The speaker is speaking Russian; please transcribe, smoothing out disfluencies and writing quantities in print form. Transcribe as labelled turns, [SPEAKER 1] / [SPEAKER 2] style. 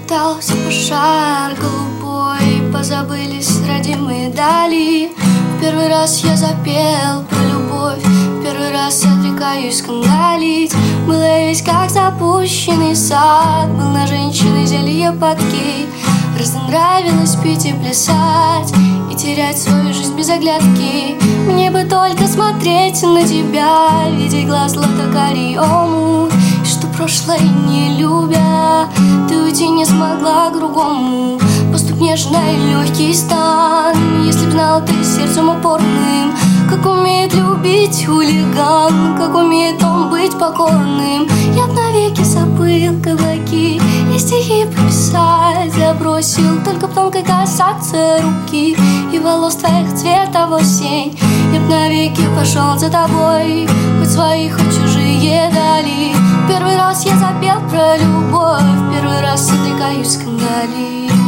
[SPEAKER 1] Метался пожар голубой, позабылись родимые дали. В первый раз я запел про любовь, в первый раз отрекаюсь скандалить. Был я весь как запущенный сад, был на женщины зелье подки. Разнравилось пить и плясать, и терять свою жизнь без оглядки. Мне бы только смотреть на тебя, видеть глаз злато-карий омут, и что прошлое не любя, ты уйти не смогла к другому. Поступ нежно и легкий стан, если б знал ты сердцем упорным, как умеет любить хулиган, как умеет он быть покорным. Я б навеки забыл каблуки и стихи пописать забросил, только б тонко касаться руки и волос твоих цвета в осень. Я б навеки пошел за тобой, хоть свои, хоть чужие дали. Первый раз я запел про любовь, первый раз отрекаюсь скандали.